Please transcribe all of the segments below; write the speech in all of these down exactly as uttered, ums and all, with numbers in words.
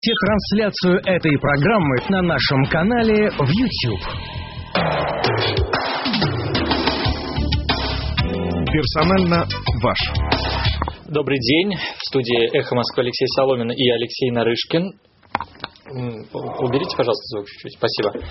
Трансляцию этой программы на нашем канале в YouTube. Персонально ваш. Добрый день. В студии «Эхо Москвы» Алексей Соломин и Алексей Нарышкин. Уберите, пожалуйста, звук чуть-чуть. Спасибо.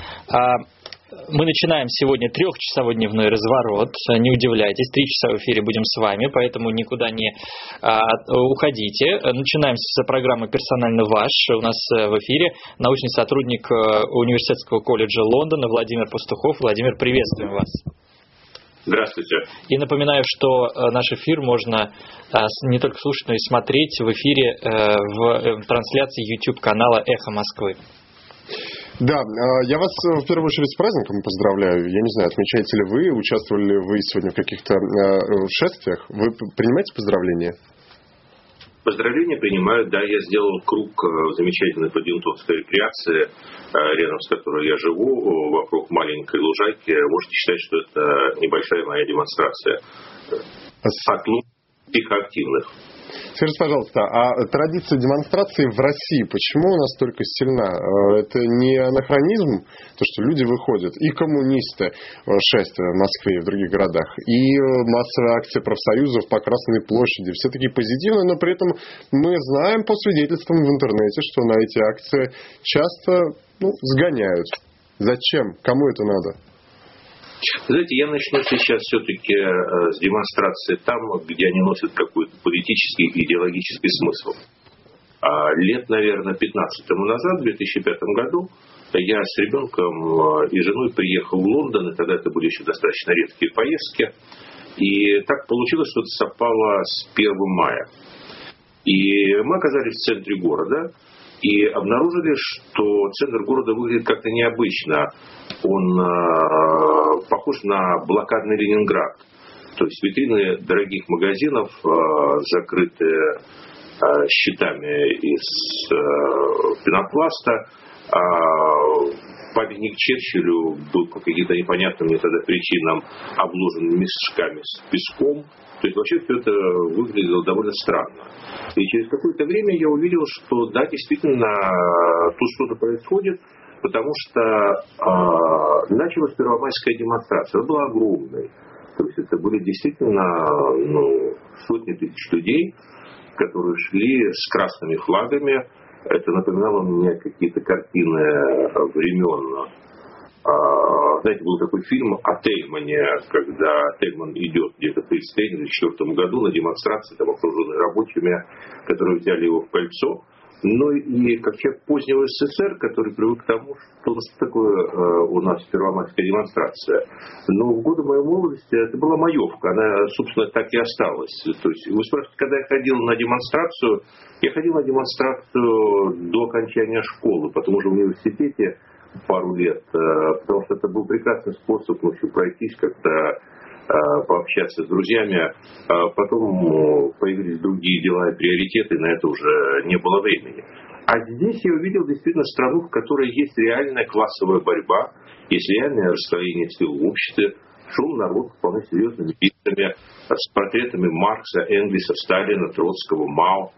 Мы начинаем сегодня трехчасовой дневной разворот. Не удивляйтесь, три часа в эфире будем с вами, поэтому никуда не а, уходите. Начинаем с программы «Персонально ваш». У нас в эфире научный сотрудник Университетского колледжа Лондона Владимир Пастухов. Владимир, приветствуем вас. Здравствуйте. И напоминаю, что наш эфир можно не только слушать, но и смотреть в эфире в трансляции YouTube-канала «Эхо Москвы». Да, я вас в первую очередь с праздником поздравляю. Я не знаю, отмечаете ли вы, участвовали ли вы сегодня в каких-то шествиях? Вы принимаете поздравления? Поздравления принимаю, да. Я сделал круг замечательной подъюнтовской рекреации, рядом с которой я живу, вокруг маленькой лужайки. Можете считать, что это небольшая моя демонстрация. От психоактивных. Скажите, пожалуйста, а традиция демонстрации в России почему настолько сильна? Это не анахронизм, то, что люди выходят, и коммунисты, шествия в Москве и в других городах, и массовые акции профсоюзов по Красной площади, все такие позитивные, но при этом мы знаем по свидетельствам в интернете, что на эти акции часто ну, сгоняют. Зачем? Кому это надо? Знаете, я начну сейчас все-таки с демонстрации там, где они носят какой-то политический и идеологический смысл. Лет, наверное, пятнадцать тому назад, в две тысячи пятом году, я с ребенком и женой приехал в Лондон, и тогда это были еще достаточно редкие поездки. И так получилось, что это совпало с первым мая. И мы оказались в центре города. И обнаружили, что центр города выглядит как-то необычно. Он э, похож на блокадный Ленинград. То есть витрины дорогих магазинов э, закрыты э, щитами из э, пенопласта. Э, памятник Черчиллю был по каким-то непонятным мне тогда причинам обложен мешками с песком. То есть вообще все это выглядело довольно странно. И через какое-то время я увидел, что да, действительно, тут что-то происходит, потому что э, началась первомайская демонстрация. Она была огромной. То есть это были действительно ну, сотни тысяч людей, которые шли с красными флагами. Это напоминало мне какие-то картины времен. Знаете, был такой фильм о Тельмане, когда Тельман идет где-то в тридцать третьем или четвёртом году на демонстрации, там окруженный рабочими, которые взяли его в кольцо. Ну и как человек позднего СССР, который привык к тому, что такое у нас первомайская демонстрация. Но в годы моей молодости это была маевка, она, собственно, так и осталась. То есть, вы спрашиваете, когда я ходил на демонстрацию, я ходил на демонстрацию до окончания школы, потом уже в университете пару лет, потому что это был прекрасный способ ну, пройтись как-то, пообщаться с друзьями. Потом появились другие дела и приоритеты, на это уже не было времени. А здесь я увидел действительно страну, в которой есть реальная классовая борьба, есть реальное расслоение сил в обществе, шел народ вполне серьезными лицами, с портретами Маркса, Энгельса, Сталина, Троцкого, Мао.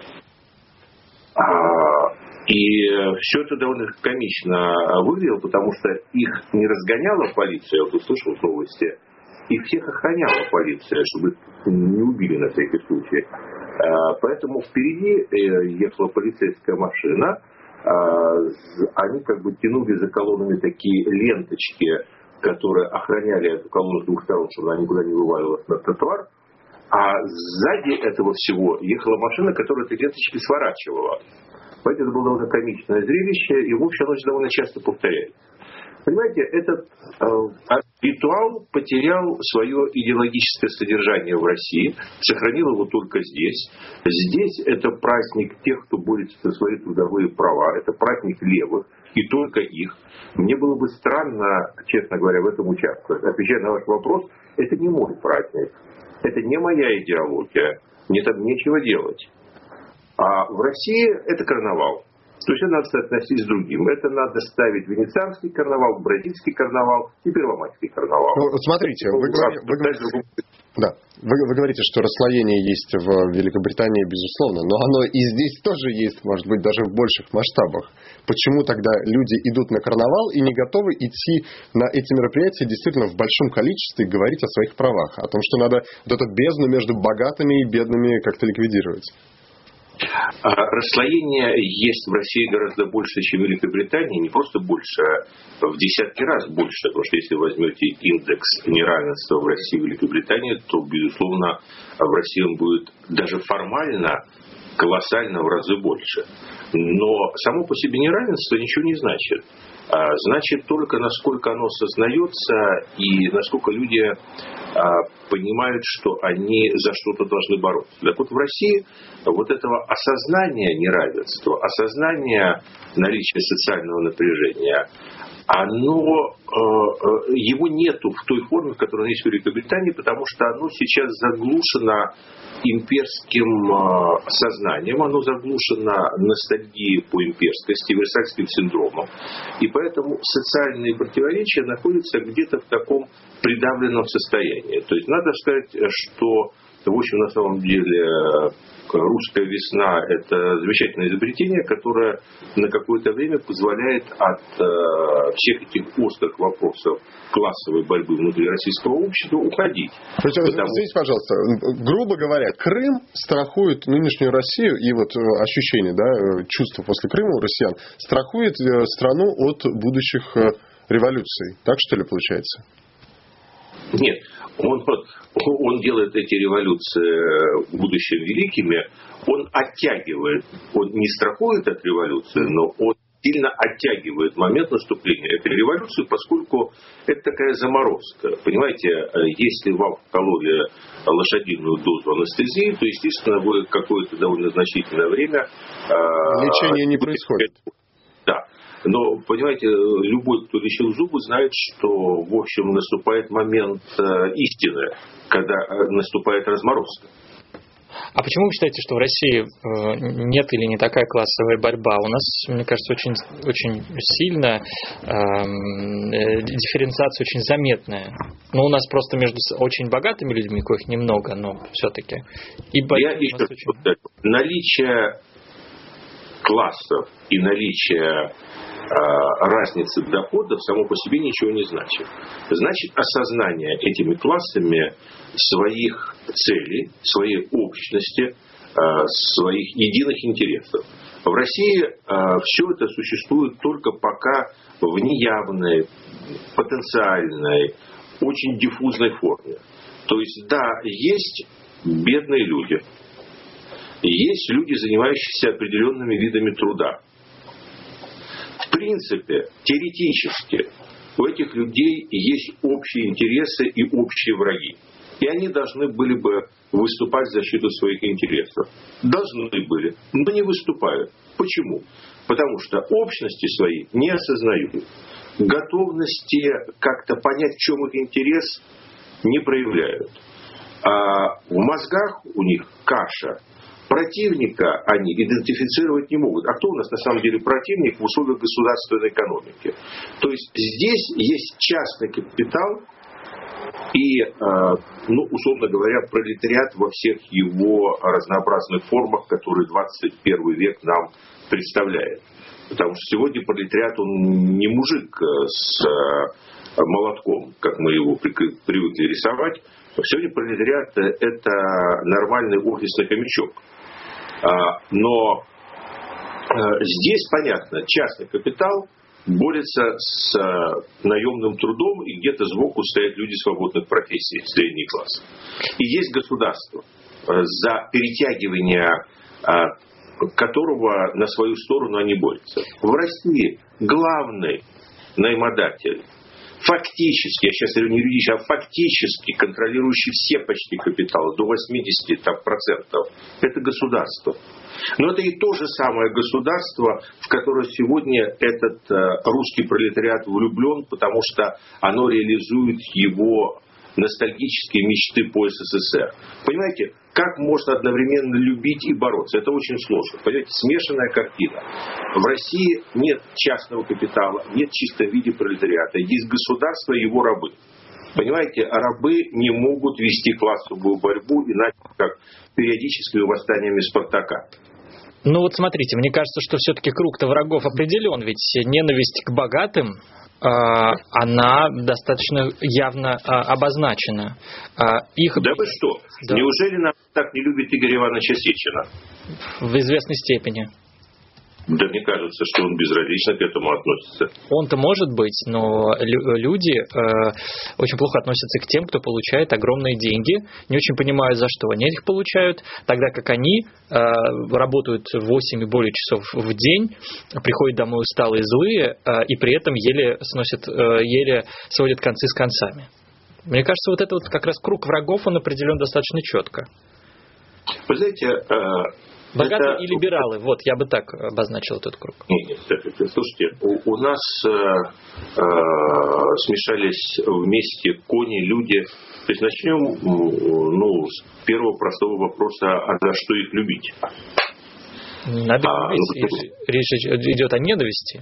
И все это довольно комично выглядело, потому что их не разгоняла полиция, я вот услышал в новости, их всех охраняла полиция, чтобы их не убили на всякий случай. Поэтому впереди ехала полицейская машина, они как бы тянули за колоннами такие ленточки, которые охраняли эту колонну с двух сторон, чтобы она никуда не вывалилась на тротуар. А сзади этого всего ехала машина, которая эти ленточки сворачивала. Поэтому это было довольно комичное зрелище, и в общем оно довольно часто повторяется. Понимаете, этот э, ритуал потерял свое идеологическое содержание в России, сохранил его только здесь. Здесь это праздник тех, кто борется за свои трудовые права, это праздник левых, и только их. Мне было бы странно, честно говоря, в этом участвовать. Отвечая на ваш вопрос, это не мой праздник, это не моя идеология, мне там нечего делать. А в России это карнавал. То есть это надо соотносить с другим. Это надо ставить венецианский карнавал, бразильский карнавал и первомайский карнавал. Ну, смотрите, вы, говори, вы, говорите, Да. Вы, вы говорите, что расслоение есть в Великобритании, безусловно, но оно и здесь тоже есть, может быть, даже в больших масштабах. Почему тогда люди идут на карнавал и не готовы идти на эти мероприятия действительно в большом количестве и говорить о своих правах, о том, что надо вот эту бездну между богатыми и бедными как-то ликвидировать? Расслоение есть в России гораздо больше, чем в Великобритании. Не просто больше, а в десятки раз больше. Потому что если вы возьмете индекс неравенства в России и Великобритании, то, безусловно, в России он будет даже формально колоссально в разы больше. Но само по себе неравенство ничего не значит. А значит только, насколько оно осознается и насколько люди а, понимают, что они за что-то должны бороться. Так вот, в России вот этого осознания неравенства, осознания наличия социального напряжения, оно, э, его нету в той форме, в которой оно есть в Великобритании, потому что оно сейчас заглушено имперским э, сознанием, оно заглушено ностальгией по имперскости, версальским синдромом. И поэтому социальные противоречия находятся где-то в таком придавленном состоянии. То есть надо сказать, что, в общем, на самом деле, русская весна – это замечательное изобретение, которое на какое-то время позволяет от э, всех этих острых вопросов классовой борьбы внутри российского общества уходить. Потому... Извините, пожалуйста, грубо говоря, Крым страхует нынешнюю Россию, и вот ощущение, да, чувство после Крыма у россиян, страхует страну от будущих революций. Так что ли получается? Нет. Он, он делает эти революции в будущем великими, он оттягивает, он не страхует от революции, но он сильно оттягивает момент наступления этой революции, поскольку это такая заморозка. Понимаете, если вам вкололи лошадиную дозу анестезии, то, естественно, вы какое-то довольно значительное время... Лечение не происходит. Да. Но, понимаете, любой, кто лечил зубы, знает, что, в общем, наступает момент э, истины, когда наступает разморозка. А почему вы считаете, что в России э, нет или не такая классовая борьба? У нас, мне кажется, очень, очень сильно э, э, дифференциация очень заметная. Но у нас просто между очень богатыми людьми, коих немного, но все-таки. И Я еще очень... Наличие классов и наличие разницы доходов само по себе ничего не значит. Значит осознание этими классами своих целей, своей общности, своих единых интересов. В России все это существует только пока в неявной, потенциальной, очень диффузной форме. То есть, да, есть бедные люди, есть люди, занимающиеся определенными видами труда. В принципе, теоретически, у этих людей есть общие интересы и общие враги. И они должны были бы выступать в защиту своих интересов. Должны были, но не выступают. Почему? Потому что общности свои не осознают. Готовности как-то понять, в чем их интерес, не проявляют. А в мозгах у них каша. Противника они идентифицировать не могут. А кто у нас на самом деле противник в условиях государственной экономики? То есть здесь есть частный капитал и, ну, условно говоря, пролетариат во всех его разнообразных формах, которые двадцать первый век нам представляет. Потому что сегодня пролетариат, он не мужик с молотком, как мы его привыкли рисовать. Сегодня пролетариат – это нормальный офисный хомячок. Но здесь, понятно, частный капитал борется с наемным трудом, и где-то сбоку стоят люди свободных профессий, средний класс. И есть государство, за перетягивание которого на свою сторону они борются. В России главный наймодатель, фактически, я сейчас говорю не юридически, а фактически контролирующий все почти капиталы, до восемьдесят процентов, это государство. Но это и то же самое государство, в которое сегодня этот русский пролетариат влюблен, потому что оно реализует его ностальгические мечты по СССР. Понимаете, как можно одновременно любить и бороться? Это очень сложно. Понимаете, смешанная картина. В России нет частного капитала, нет в чистом виде пролетариата. Есть государство и его рабы. Понимаете, рабы не могут вести классовую борьбу иначе, как периодическими восстаниями Спартака. Ну вот смотрите, мне кажется, что все-таки круг-то врагов определен, ведь ненависть к богатым, э, она достаточно явно э, обозначена. Э, их... Да вы что? Да. Неужели нас так не любит Игорь Иванович Сечина? В известной степени. Да мне кажется, что он безразлично к этому относится. Он-то может быть, но люди э, очень плохо относятся к тем, кто получает огромные деньги, не очень понимают, за что они их получают, тогда как они э, работают восемь и более часов в день, приходят домой усталые, злые, э, и при этом еле сносят, э, еле сводят концы с концами. Мне кажется, вот это вот как раз круг врагов, он определен достаточно четко. Вы знаете... Э... Богатые это... и либералы, вот, я бы так обозначил этот круг. Нет, нет, слушайте, у, у нас э, э, смешались вместе кони, люди. То есть начнем ну, с первого простого вопроса, а за что их любить? Надо а, любить, ну, речь идет о ненависти.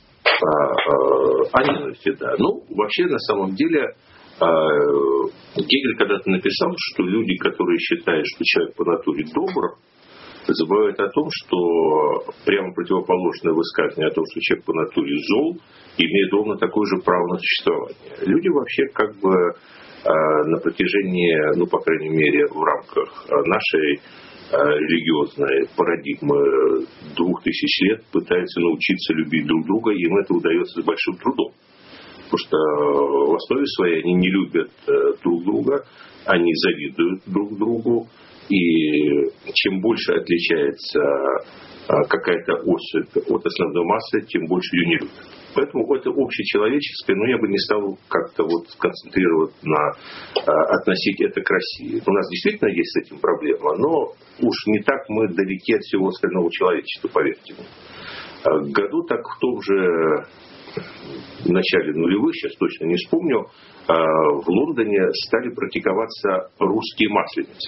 А, о ненависти, да. Ну, вообще, на самом деле, э, Гегель когда-то написал, что люди, которые считают, что человек по натуре добр, забывают о том, что прямо противоположное высказывание о том, что человек по натуре зол, имеет ровно такое же право на существование. Люди вообще как бы э, на протяжении, ну, по крайней мере, в рамках нашей э, религиозной парадигмы двух тысяч лет пытаются научиться любить друг друга, и им это удается с большим трудом. Потому что в основе своей они не любят э, друг друга, они завидуют друг другу. И чем больше отличается какая-то особь от основной массы, тем больше ее не любят. Поэтому это общечеловеческое, но я бы не стал как-то вот сконцентрировать на, относить это к России. У нас действительно есть с этим проблема, но уж не так мы далеки от всего остального человечества, поверьте мне. Году так в том же в начале нулевых, сейчас точно не вспомню, в Лондоне стали практиковаться русские масленицы.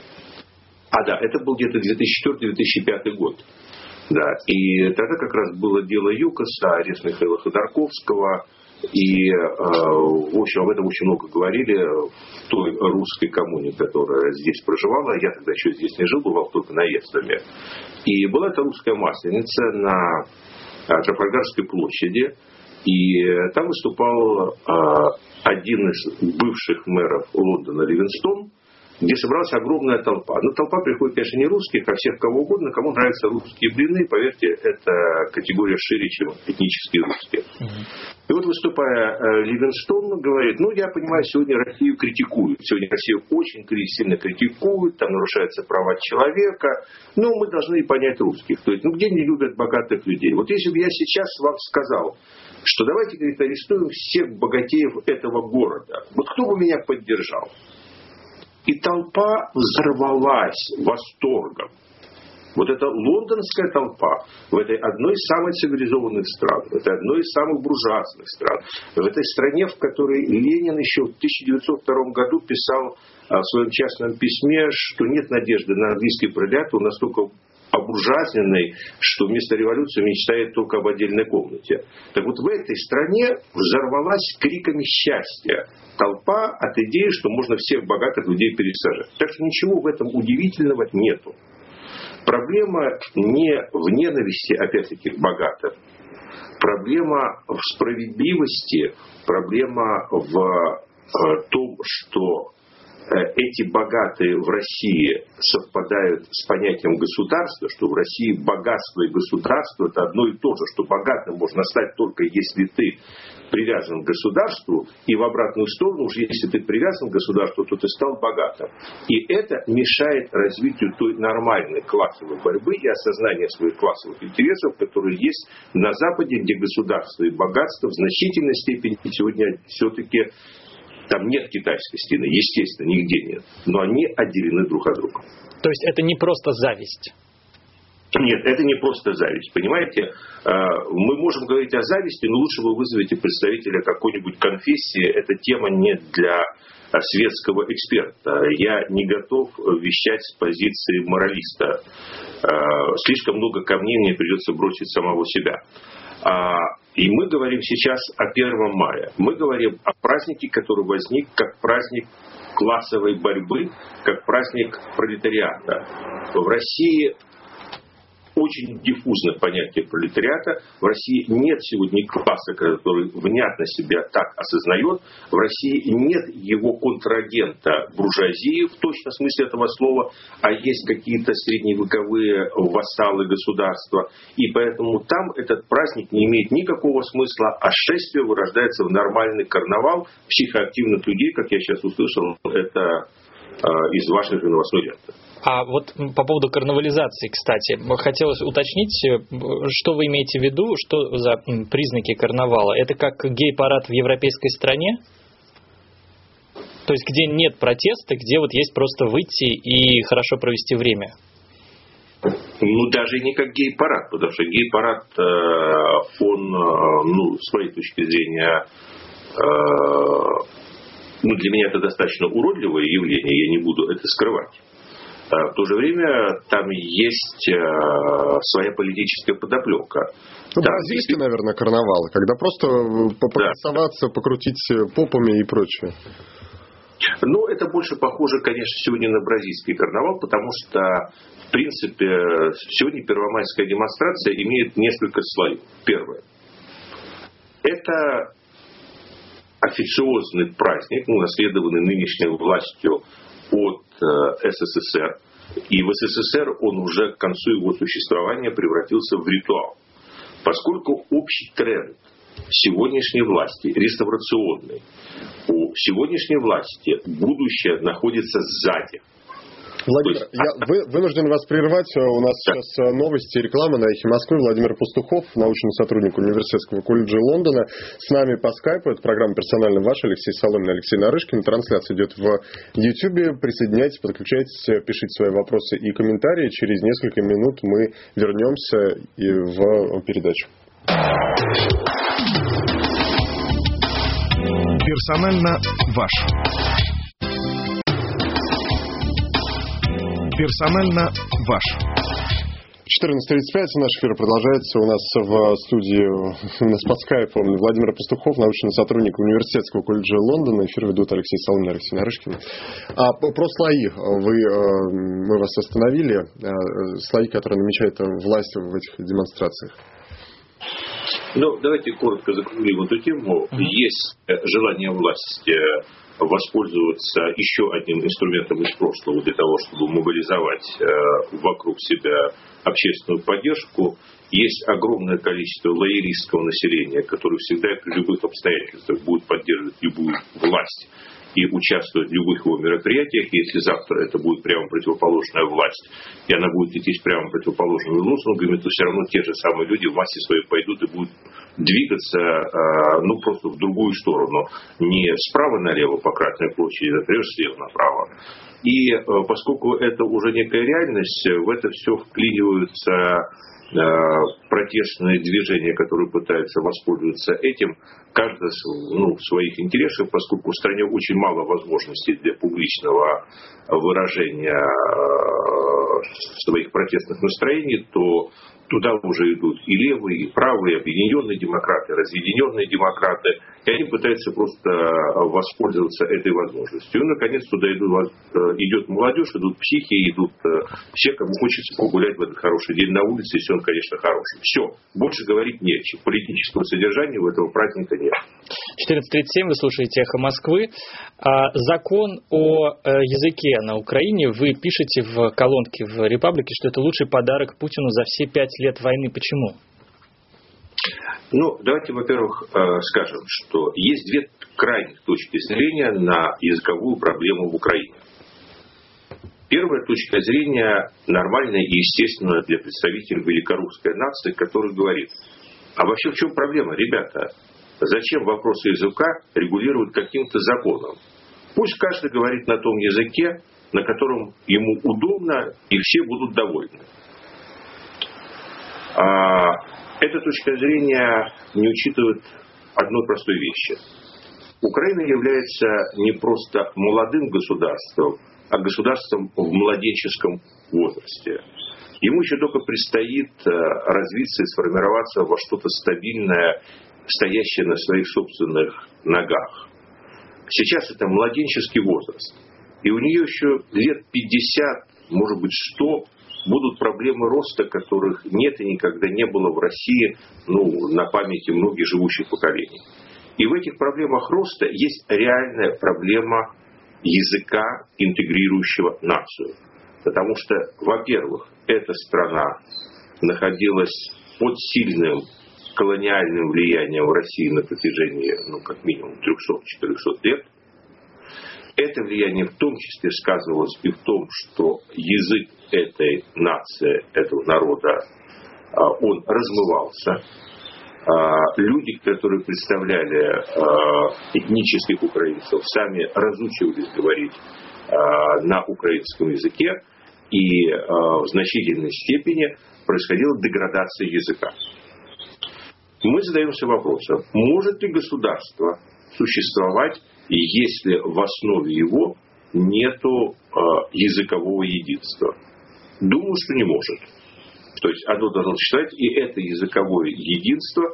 А, да, это был где-то две тысячи четвёртый - две тысячи пятый год. Да, и тогда как раз было дело ЮКОСа, арест Михаила Ходорковского. И, в общем, об этом очень много говорили в той русской коммуне, которая здесь проживала. Я тогда еще здесь не жил, бывал только наездами. И была эта русская масленица на Трафальгарской площади. И там выступал один из бывших мэров Лондона, Ливингстон, где собралась огромная толпа. Но толпа приходит, конечно, не русских, а всех кого угодно, кому нравятся русские блины. Поверьте, это категория шире, чем этнические русские. Mm-hmm. И вот выступая, Ливингстон говорит, ну, я понимаю, сегодня Россию критикуют. Сегодня Россию очень сильно критикуют, там нарушаются права человека. Но мы должны понять русских. То есть, ну, где не любят богатых людей? Вот если бы я сейчас вам сказал, что давайте, говорит, арестуем всех богатеев этого города. Вот кто бы меня поддержал? И толпа взорвалась восторгом. Вот эта лондонская толпа в этой одной из самых цивилизованных стран, в этой одной из самых буржуазных стран, в этой стране, в которой Ленин еще в тысяча девятьсот втором году писал в своем частном письме, что нет надежды на английский пролетариат, он настолько обуржуазненный, что вместо революции мечтает только об отдельной комнате. Так вот в этой стране взорвалась криками счастья толпа от идеи, что можно всех богатых людей пересажать. Так что ничего в этом удивительного нету. Проблема не в ненависти, опять-таки, к богатым. Проблема в справедливости, проблема в том, что эти богатые в России совпадают с понятием государства, что в России богатство и государство – это одно и то же, что богатым можно стать только если ты привязан к государству, и в обратную сторону, уж если ты привязан к государству, то ты стал богатым. И это мешает развитию той нормальной классовой борьбы и осознания своих классовых интересов, которые есть на Западе, где государство и богатство в значительной степени сегодня все-таки... Там нет китайской стены, естественно, нигде нет. Но они отделены друг от друга. То есть это не просто зависть? Нет, это не просто зависть. Понимаете, мы можем говорить о зависти, но лучше вы вызовете представителя какой-нибудь конфессии. Эта тема не для светского эксперта. Я не готов вещать с позиции моралиста. Слишком много камней мне придется бросить самого себя. И мы говорим сейчас о первом мая. Мы говорим о празднике, который возник как праздник классовой борьбы, как праздник пролетариата. В России очень диффузное понятие пролетариата. В России нет сегодня класса, который внятно себя так осознает. В России нет его контрагента буржуазии в точном смысле этого слова, а есть какие-то средневековые вассалы государства. И поэтому там этот праздник не имеет никакого смысла, а шествие вырождается в нормальный карнавал психоактивных людей, как я сейчас услышал, это э, из вашей же новостной ленты. А вот по поводу карнавализации, кстати, хотелось уточнить, что вы имеете в виду, что за признаки карнавала? Это как гей-парад в европейской стране? То есть, где нет протеста, где вот есть просто выйти и хорошо провести время? Ну, даже не как гей-парад, потому что гей-парад, он, ну, с моей точки зрения, ну, для меня это достаточно уродливое явление, я не буду это скрывать. В то же время там есть э, своя политическая подоплека. Ну, там бразильский, есть... наверное, карнавал, когда просто попрессоваться, да. покрутить попами и прочее. Ну, это больше похоже, конечно, сегодня на бразильский карнавал, потому что, в принципе, сегодня первомайская демонстрация имеет несколько слоев. Первое. Это официозный праздник, унаследованный нынешней властью от СССР. И в СССР он уже к концу его существования превратился в ритуал. Поскольку общий тренд сегодняшней власти реставрационный, у сегодняшней власти будущее находится сзади. Владимир, есть... я вы, вынужден вас прервать. У нас да. сейчас новости и реклама на Эхе Москвы. Владимир Пастухов, научный сотрудник Университетского колледжа Лондона. С нами по скайпу. Это программа «Персонально ваш». Алексей Соломин, Алексей Нарышкин. Трансляция идет в Ютьюбе. Присоединяйтесь, подключайтесь, пишите свои вопросы и комментарии. Через несколько минут мы вернемся и в передачу. Персонально ваш. Персонально ваш. четырнадцать тридцать пять. Наш эфир продолжается. У нас в студии, у нас по скайпу Владимир Пастухов, научный сотрудник Университетского колледжа Лондона. Эфир ведут Алексей Соломин, Алексей Нарышкин. А, про слои. Вы, мы вас остановили. Слои, которые намечает власть в этих демонстрациях. Ну, давайте коротко закруглим эту тему. Mm-hmm. Есть желание власти воспользоваться еще одним инструментом из прошлого для того, чтобы мобилизовать э, вокруг себя общественную поддержку. Есть огромное количество лоялистского населения, которое всегда и при любых обстоятельствах будет поддерживать любую власть и участвовать в любых его мероприятиях. Если завтра это будет прямо противоположная власть, и она будет идти с прямо противоположными лозунгами, то все равно те же самые люди в массе своей пойдут и будут двигаться, ну, просто в другую сторону. Не справа налево по Красной площади, например, слева направо. И поскольку это уже некая реальность, в это все вклиниваются протестные движения, которые пытаются воспользоваться этим, каждый, ну, в своих интересах, поскольку в стране очень мало возможностей для публичного выражения своих протестных настроений, то туда уже идут и левые, и правые, объединенные демократы, разъединенные демократы, и они пытаются просто воспользоваться этой возможностью. И, наконец, туда идут, идет молодежь, идут психи, идут все, кому хочется погулять в этот хороший день на улице, если он, конечно, хороший. Все, больше говорить нечего. Политического содержания у этого праздника нет. четырнадцать тридцать семь, вы слушаете «Эхо Москвы». Закон о языке на Украине, вы пишете в колонке в «Репаблике», что это лучший подарок Путину за все пять лет войны. Почему? Ну, давайте, во-первых, скажем, что есть две крайних точки зрения на языковую проблему в Украине. Первая точка зрения нормальная и естественная для представителей великорусской нации, который говорит: а вообще в чем проблема, ребята? Зачем вопросы языка регулировать каким-то законом? Пусть каждый говорит на том языке, на котором ему удобно, и все будут довольны. А эта точка зрения не учитывает одной простой вещи. Украина является не просто молодым государством, а государством в младенческом возрасте. Ему еще только предстоит развиться и сформироваться во что-то стабильное стоящая на своих собственных ногах. Сейчас это младенческий возраст. И у нее еще лет пятьдесят, может быть, сто будут проблемы роста, которых нет и никогда не было в России, ну, на памяти многих живущих поколений. И в этих проблемах роста есть реальная проблема языка, интегрирующего нацию. Потому что, во-первых, эта страна находилась под сильным колониальным влиянием в России на протяжении, ну, как минимум, триста-четыреста лет. Это влияние в том числе сказывалось и в том, что язык этой нации, этого народа, он размывался. Люди, которые представляли этнических украинцев, сами разучивались говорить на украинском языке, и в значительной степени происходила деградация языка. Мы задаемся вопросом, может ли государство существовать, если в основе его нету языкового единства? Думаю, что не может. То есть оно должно существовать, и это языковое единство,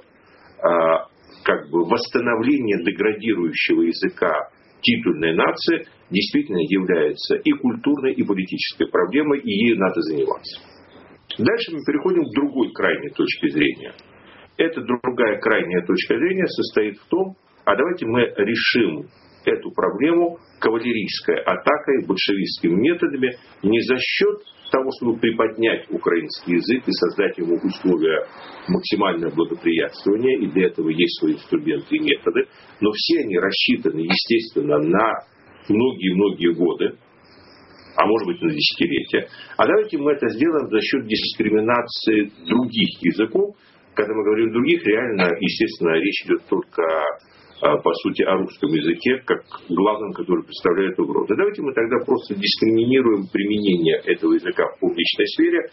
как бы восстановление деградирующего языка титульной нации, действительно является и культурной, и политической проблемой, и ею надо заниматься. Дальше мы переходим к другой крайней точке зрения. Эта другая крайняя точка зрения состоит в том, а давайте мы решим эту проблему кавалерийской атакой, большевистскими методами, не за счет того, чтобы приподнять украинский язык и создать ему условия максимального благоприятствования, и для этого есть свои инструменты и методы, но все они рассчитаны, естественно, на многие-многие годы, а может быть на десятилетия. А давайте мы это сделаем за счет дискриминации других языков. Когда мы говорим других, реально, естественно, речь идет только, по сути, о русском языке, как главном, который представляет угрозу. Давайте мы тогда просто дискриминируем применение этого языка в публичной сфере,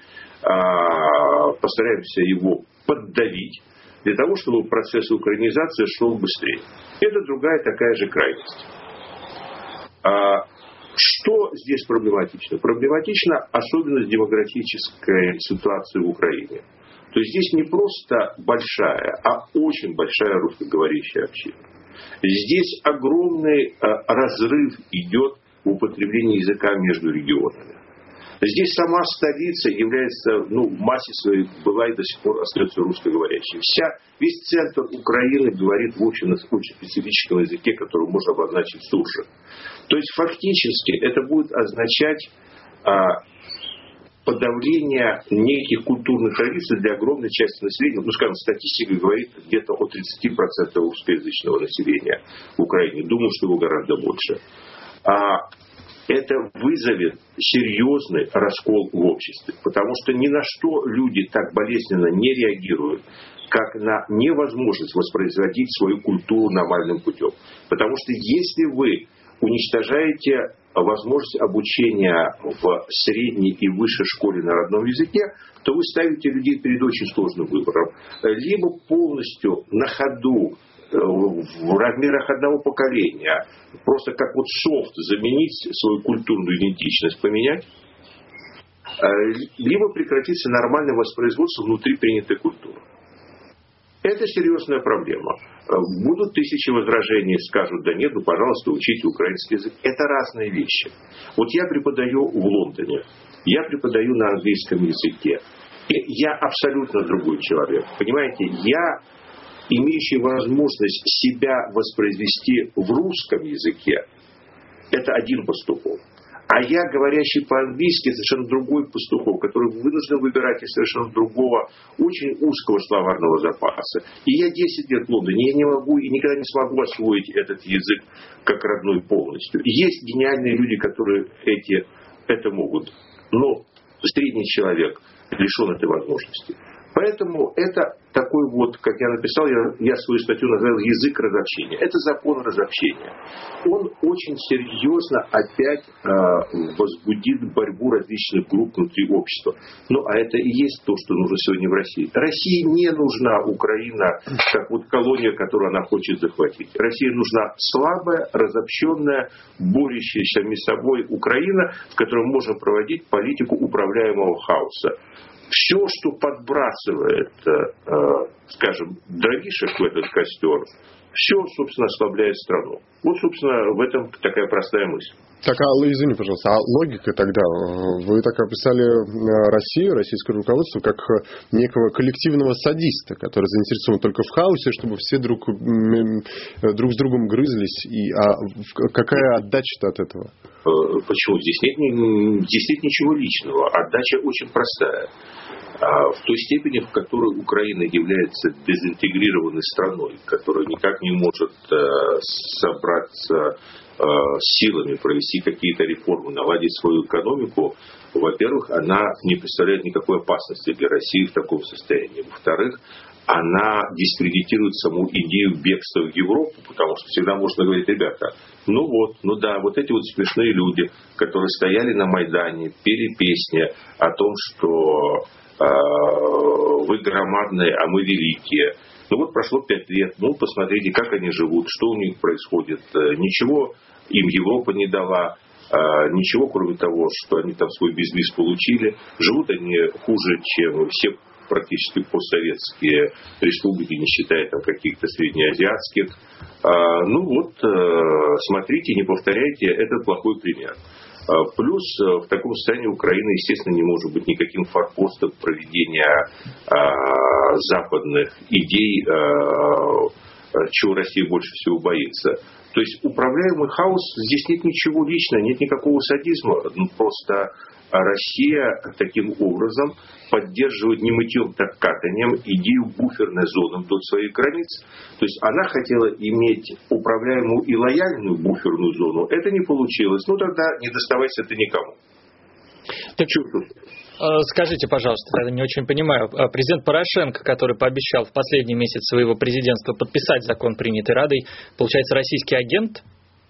постараемся его поддавить, для того, чтобы процесс украинизации шел быстрее. Это другая такая же крайность. Что здесь проблематично? Проблематична особенность демографической ситуации в Украине. То есть здесь не просто большая, а очень большая русскоговорящая община. Здесь огромный разрыв идет в употреблении языка между регионами. Здесь сама столица является, ну, в массе своей была и до сих пор остается русскоговорящей. Вся, весь центр Украины говорит в общем на очень специфическом языке, который можно обозначить суржик. То есть фактически это будет означать а, подавление неких культурных традиций для огромной части населения. Ну, скажем, статистика говорит где-то о тридцати процентах русскоязычного населения в Украине. Думаю, что его гораздо больше. А, это вызовет серьезный раскол в обществе. Потому что ни на что люди так болезненно не реагируют, как на невозможность воспроизводить свою культуру нормальным путем. Потому что если вы уничтожаете возможность обучения в средней и высшей школе на родном языке, то вы ставите людей перед очень сложным выбором. Либо полностью на ходу, в размерах одного поколения, просто как вот софт заменить свою культурную идентичность, поменять, либо прекратится нормальное воспроизводство внутри принятой культуры. Это серьезная проблема. Будут тысячи возражений, скажут, да нет, ну пожалуйста, учите украинский язык. Это разные вещи. Вот я преподаю в Лондоне, я преподаю на английском языке. И я абсолютно другой человек. Понимаете, я, имеющий возможность себя воспроизвести в русском языке, это один пастухов. А я, говорящий по-английски, совершенно другой пастухов, который вынужден выбирать из совершенно другого, очень узкого словарного запаса. И я десять лет в Лондоне, я не могу и никогда не смогу освоить этот язык как родной полностью. Есть гениальные люди, которые эти, это могут. Но средний человек лишен этой возможности. Поэтому это такой вот, как я написал, я, я свою статью назвал «Язык разобщения». Это закон разобщения. Он очень серьезно опять э, возбудит борьбу различных групп внутри общества. Ну, а это и есть то, что нужно сегодня в России. России не нужна Украина, как вот колония, которую она хочет захватить. России нужна слабая, разобщенная, борющаяся между собой Украина, в которой можно проводить политику управляемого хаоса. Все, что подбрасывает, скажем, дровишек в этот костер, все, собственно, ослабляет страну. Вот, собственно, в этом такая простая мысль. Так, а, извини, пожалуйста, а логика тогда? Вы так описали Россию, российское руководство, как некого коллективного садиста, который заинтересован только в хаосе, чтобы все друг, друг с другом грызлись. И, а какая отдача-то от этого? Почему? Здесь нет, здесь нет ничего личного. Отдача очень простая. В той степени, в которой Украина является дезинтегрированной страной, которая никак не может собраться силами, провести какие-то реформы, наладить свою экономику, во-первых, она не представляет никакой опасности для России в таком состоянии. Во-вторых, она дискредитирует саму идею бегства в Европу, потому что всегда можно говорить: ребята, ну вот, ну да, вот эти вот смешные люди, которые стояли на Майдане, пели песни о том, что э, вы громадные, а мы великие. Ну вот прошло пять лет, ну посмотрите, как они живут, что у них происходит. Ничего им Европа не дала, ничего кроме того, что они там свой безвиз получили. Живут они хуже, чем все практически постсоветские республики, не считая там каких-то среднеазиатских. Ну вот, смотрите, не повторяйте, это плохой пример. Плюс в таком состоянии Украина, естественно, не может быть никаким форпостом проведения э, западных идей, э, чего Россия больше всего боится. То есть управляемый хаос, здесь нет ничего личного, нет никакого садизма. Ну, просто Россия таким образом поддерживает не мытьем, так катанием идею буферной зоны вдоль своих границ. То есть она хотела иметь управляемую и лояльную буферную зону. Это не получилось. Ну тогда не доставайся ты никому. Так, скажите, пожалуйста, я не очень понимаю. Президент Порошенко, который пообещал в последний месяц своего президентства подписать закон, принятый Радой, получается, российский агент?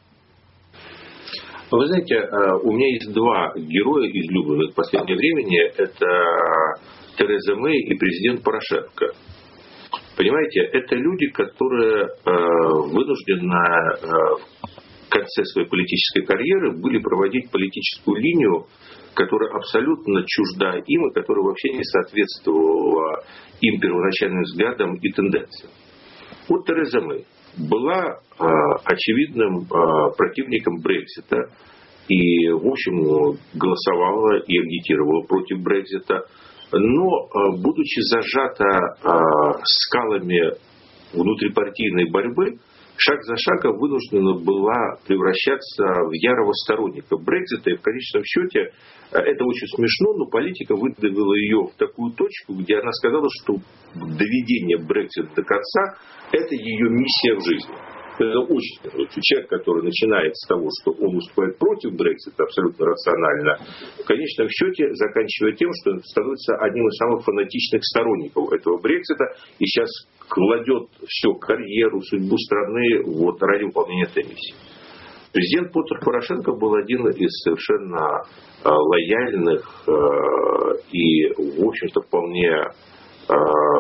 Вы знаете, у меня есть два героя излюбленных в последнее время. Это Тереза Мэй и президент Порошенко. Понимаете, это люди, которые вынуждены в конце своей политической карьеры были проводить политическую линию, которая абсолютно чужда им и которая вообще не соответствовала им первоначальным взглядам и тенденциям. Вот Тереза Мэй была э, очевидным э, противником Брексита и, в общем, голосовала и агитировала против Брексита, но, э, будучи зажата э, скалами внутрипартийной борьбы, шаг за шагом вынуждена была превращаться в ярого сторонника Брексита, и в конечном счете это очень смешно, но политика выдавила ее в такую точку, где она сказала, что доведение Брексита до конца – это ее миссия в жизни. Это очень смешно. Человек, который начинает с того, что он выступает против Брексита абсолютно рационально, в конечном счете заканчивая тем, что становится одним из самых фанатичных сторонников этого Брексита и сейчас кладет всю карьеру, судьбу страны вот, ради выполнения этой миссии. Президент Петр Порошенко был один из совершенно э, лояльных э, и, в общем-то, вполне э,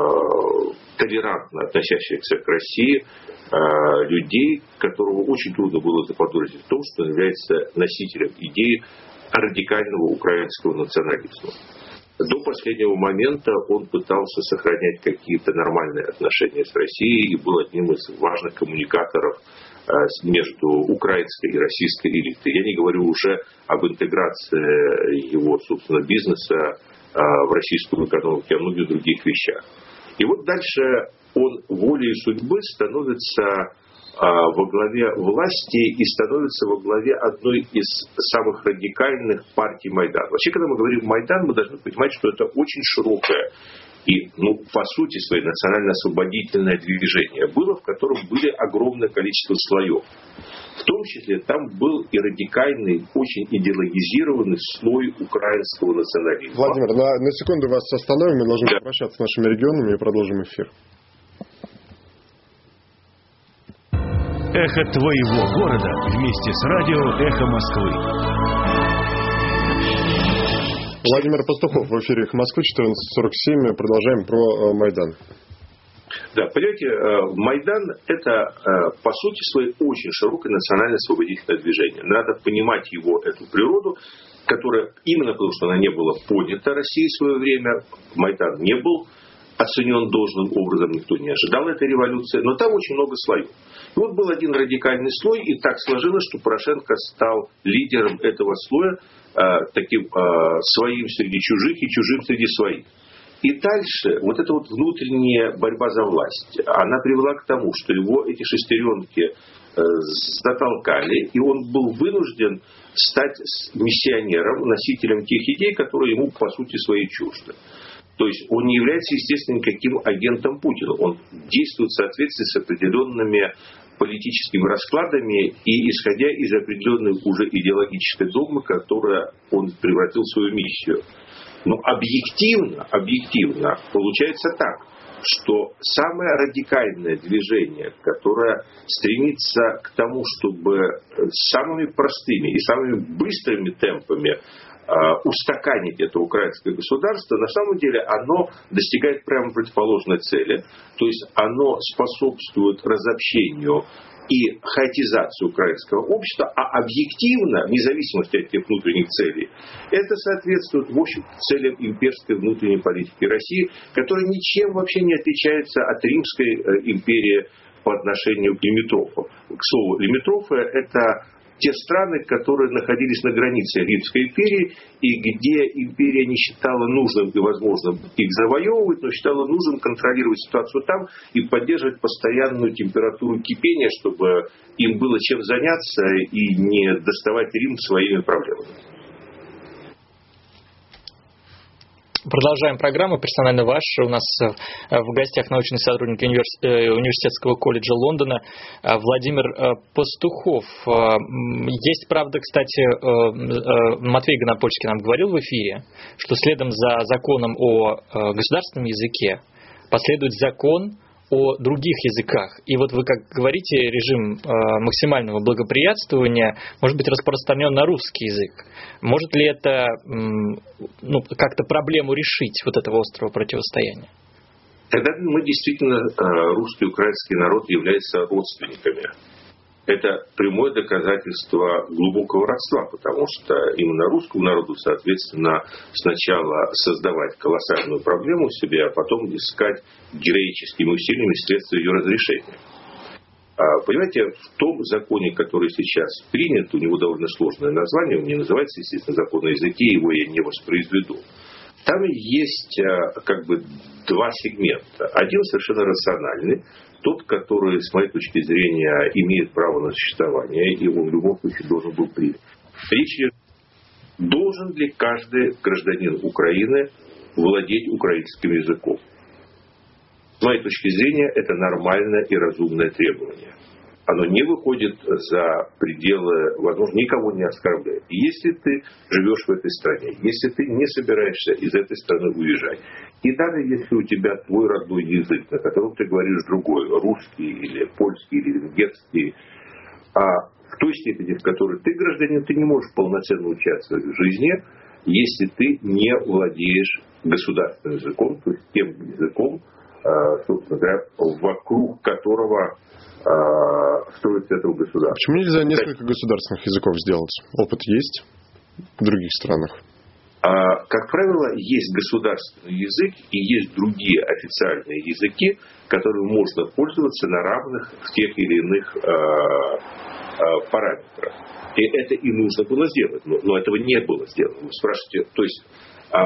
толерантно относящихся к России э, людей, которого очень трудно было заподозрить в том, что он является носителем идеи радикального украинского национализма. До последнего момента он пытался сохранять какие-то нормальные отношения с Россией и был одним из важных коммуникаторов между украинской и российской элитой. Я не говорю уже об интеграции его, собственно, бизнеса в российскую экономику, а многих других вещах. И вот дальше он волей судьбы становится во главе власти и становится во главе одной из самых радикальных партий Майдан. Вообще, когда мы говорим Майдан, мы должны понимать, что это очень широкое и, ну, по сути своей, национально-освободительное движение было, в котором были огромное количество слоев. В том числе там был и радикальный, очень идеологизированный слой украинского национализма. Владимир, на, на секунду вас остановим, мы должны да. попрощаться с нашими регионами и продолжим эфир. Эхо твоего города вместе с радио «Эхо Москвы». Владимир Пастухов в эфире «Эхо Москвы», четырнадцать сорок семь. Продолжаем про Майдан. Да, понимаете, Майдан – это, по сути своей, очень широкое национально-освободительное движение. Надо понимать его, эту природу. которая именно потому, что она не была понята Россией в свое время, Майдан не был оценен должным образом, никто не ожидал этой революции, но там очень много слоев. И вот был один радикальный слой, и так сложилось, что Порошенко стал лидером этого слоя, э, таким э, своим среди чужих и чужим среди своих. И дальше вот эта вот внутренняя борьба за власть, она привела к тому, что его эти шестеренки э, затолкали, и он был вынужден стать миссионером, носителем тех идей, которые ему по сути своей чужды. То есть он не является, естественно, никаким агентом Путина. Он действует в соответствии с определенными политическими раскладами и исходя из определенной уже идеологической догмы, которую он превратил в свою миссию. Но объективно, объективно получается так, что самое радикальное движение, которое стремится к тому, чтобы самыми простыми и самыми быстрыми темпами устаканить это украинское государство, на самом деле оно достигает прямо противоположной цели. То есть оно способствует разобщению и хаотизации украинского общества, а объективно, вне зависимости от тех внутренних целей, это соответствует, в общем, целям имперской внутренней политики России, которая ничем вообще не отличается от Римской империи по отношению к лимитрофам. К слову, лимитрофы – это те страны, которые находились на границе Римской империи, и где империя не считала нужным и возможным их завоевывать, но считала нужным контролировать ситуацию там и поддерживать постоянную температуру кипения, чтобы им было чем заняться и не доставать Рим своими проблемами. Продолжаем программу «Персонально ваш». У нас в гостях научный сотрудник Университетского колледжа Лондона Владимир Пастухов. Есть, правда, кстати, Матвей Гонопольский нам говорил в эфире, что следом за законом о государственном языке последует закон о других языках. И вот вы, как говорите, режим э, максимального благоприятствования может быть распространен на русский язык. Может ли это м, ну, как-то проблему решить, вот этого острого противостояния? Тогда мы действительно, русский и украинский народ являются родственниками. Это прямое доказательство глубокого родства, потому что именно русскому народу, соответственно, сначала создавать колоссальную проблему в себе, а потом искать героическими усилиями средства ее разрешения. Понимаете, в том законе, который сейчас принят, у него довольно сложное название, он не называется, естественно, закон о языке, его я не воспроизведу. Там есть как бы два сегмента. Один совершенно рациональный, тот, который, с моей точки зрения, имеет право на существование, и он в любом случае должен был принят. Речь идет, должен ли каждый гражданин Украины владеть украинским языком. С моей точки зрения, это нормальное и разумное требование. Оно не выходит за пределы, возможно, никого не оскорбляет. И если ты живешь в этой стране, если ты не собираешься из этой страны уезжать, и даже если у тебя твой родной язык, на котором ты говоришь другой, русский или польский или венгерский, а в той степени, в которой ты гражданин, ты не можешь полноценно участвовать в жизни, если ты не владеешь государственным языком, то есть тем языком, собственно говоря, вокруг которого строится этого государства. Почему нельзя несколько государственных языков сделать? Опыт есть в других странах? А, как правило, есть государственный язык и есть другие официальные языки, которыми можно пользоваться на равных в тех или иных а, а, параметрах. И это и нужно было сделать, но, но этого не было сделано. Вы спрашиваете, то есть а,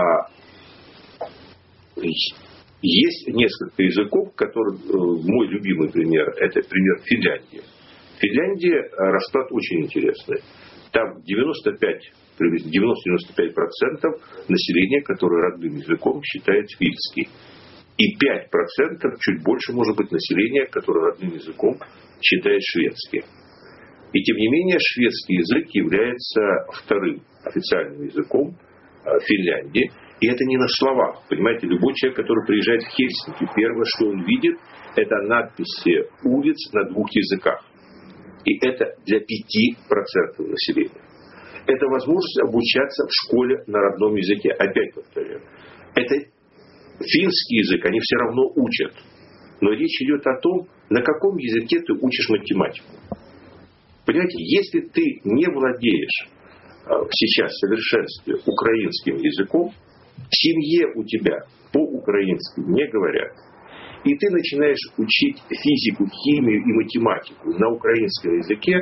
есть несколько языков, которые, мой любимый пример, это пример Финляндии. В Финляндии расклад очень интересный. Там девяносто пять девяносто-девяносто пять процентов населения, которое родным языком считает финский. И пять процентов, чуть больше, может быть, населения, которое родным языком считает шведский. И тем не менее, шведский язык является вторым официальным языком Финляндии. И это не на словах. Понимаете, любой человек, который приезжает в Хельсинки, первое, что он видит, это надписи улиц на двух языках. И это для пяти процентов населения. Это возможность обучаться в школе на родном языке. Опять повторяю. Это финский язык, они все равно учат. Но речь идет о том, на каком языке ты учишь математику. Понимаете, если ты не владеешь сейчас в совершенстве украинским языком, в семье у тебя по-украински не говорят, и ты начинаешь учить физику, химию и математику на украинском языке,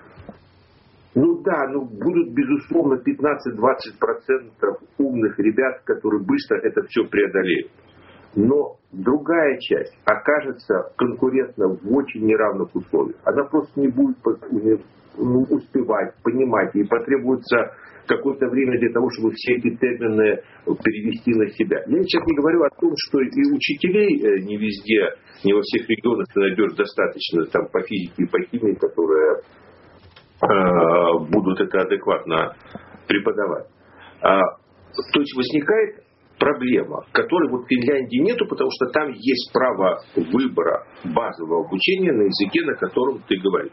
ну да, ну будут, безусловно, пятнадцать-двадцать процентов умных ребят, которые быстро это все преодолеют. Но другая часть окажется конкурентна в очень неравных условиях. Она просто не будет успевать, понимать, и потребуется какое-то время для того, чтобы все эти термины перевести на себя. Я сейчас не говорю о том, что и учителей не везде, не во всех регионах ты найдешь достаточно там, по физике и по химии, которые э, будут это адекватно преподавать. А, то есть возникает проблема, которой вот в Финляндии нету, потому что там есть право выбора базового обучения на языке, на котором ты говоришь.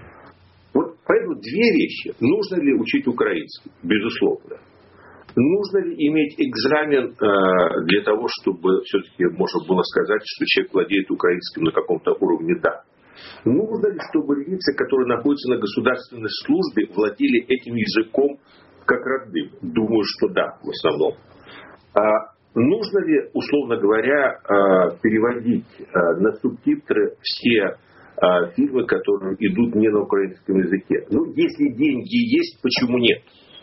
Вот поэтому две вещи. Нужно ли учить украинский? Безусловно. Нужно ли иметь экзамен э, для того, чтобы все-таки можно было сказать, что человек владеет украинским на каком-то уровне? Да. Нужно ли, чтобы лица, которые находятся на государственной службе, владели этим языком как родным? Думаю, что да, в основном. А нужно ли, условно говоря, переводить на субтитры все фильмы, которые идут не на украинском языке? Ну, если деньги есть, почему нет?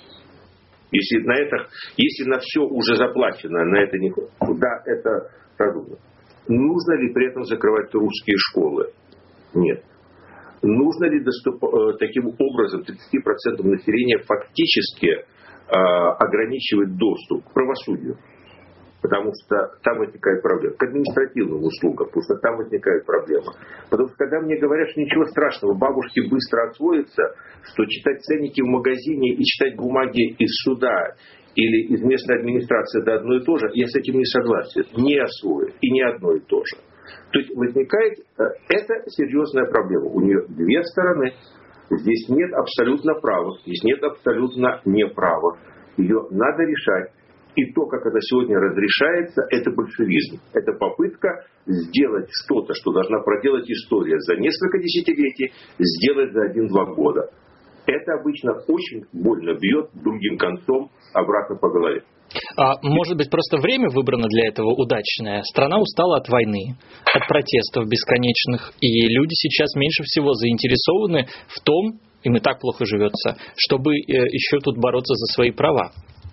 Если на это, если на все уже заплачено, на это не... Да, это разумно. Нужно ли при этом закрывать русские школы? Нет. Нужно ли доступ... таким образом тридцать процентов населения фактически ограничивать доступ к правосудию? Потому что там возникает проблема. К административным услугам, потому что там возникает проблема. Потому что когда мне говорят, что ничего страшного, бабушки быстро освоятся, что читать ценники в магазине и читать бумаги из суда или из местной администрации это одно и то же, я с этим не согласен. Не освоят. И не одно и то же. То есть возникает, это серьезная проблема. У нее две стороны. Здесь нет абсолютно правых, здесь нет абсолютно неправых. Ее надо решать. И то, как это сегодня разрешается, это большевизм. Это попытка сделать что-то, что должна проделать история за несколько десятилетий, сделать за один-два года. Это обычно очень больно бьет другим концом обратно по голове. А, может быть, просто время выбрано для этого удачное? Страна устала от войны, от протестов бесконечных, и люди сейчас меньше всего заинтересованы в том, им и так плохо живется, чтобы еще тут бороться за свои права.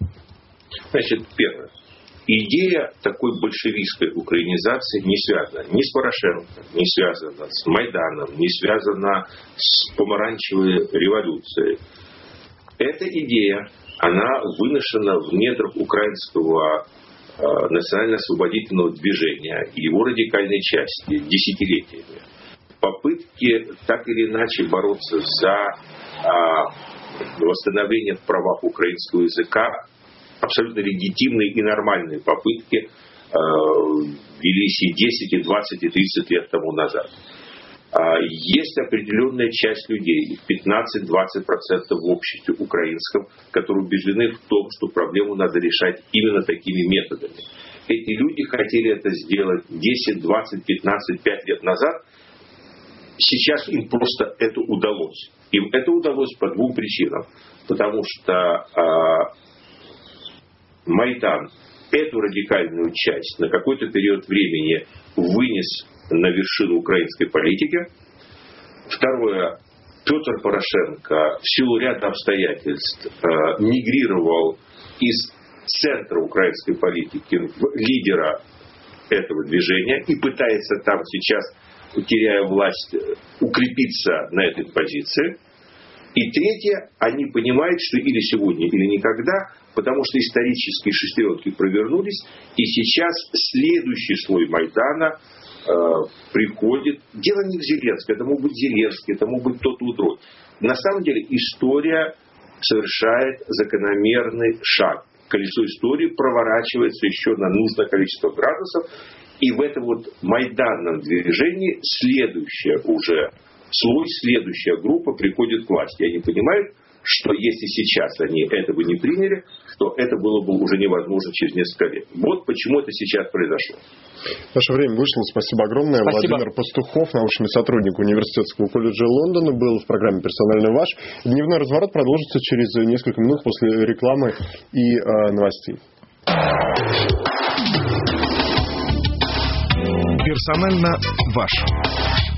Значит, первое. Идея такой большевистской украинизации не связана ни с Порошенко, не связана с Майданом, не связана с помаранчевой революцией. Эта идея, она выношена в недрах украинского э, национально-освободительного движения и его радикальной части десятилетиями. Попытки так или иначе бороться за э, восстановление в правах украинского языка абсолютно легитимные и нормальные попытки э, велись и десять, и двадцать, и тридцать лет тому назад. А есть определенная часть людей, пятнадцать-двадцать процентов в обществе украинском, которые убеждены в том, что проблему надо решать именно такими методами. Эти люди хотели это сделать десять, двадцать, пятнадцать, пять лет назад. Сейчас им просто это удалось. Им это удалось по двум причинам. Потому что э, Майдан эту радикальную часть на какой-то период времени вынес на вершину украинской политики. Второе. Петр Порошенко в силу ряда обстоятельств э, мигрировал из центра украинской политики в лидера этого движения и пытается там сейчас, теряя власть, укрепиться на этой позиции. И третье, они понимают, что или сегодня, или никогда, потому что исторические шестеренки провернулись, и сейчас следующий слой Майдана э, приходит. Дело не в Зеленском, это мог быть Зеленский, это мог быть кто-то другой. На самом деле история совершает закономерный шаг. Колесо истории проворачивается еще на нужное количество градусов, и в этом вот майданном движении следующая уже слой, следующая группа приходит к власти. Они понимают, что если сейчас они этого не приняли, то это было бы уже невозможно через несколько лет. Вот почему это сейчас произошло. Наше время вышло. Спасибо огромное. Спасибо. Владимир Пастухов, научный сотрудник Университетского колледжа Лондона, был в программе «Персональный ваш». Дневной разворот продолжится через несколько минут после рекламы и э, новостей. Персонально ваш.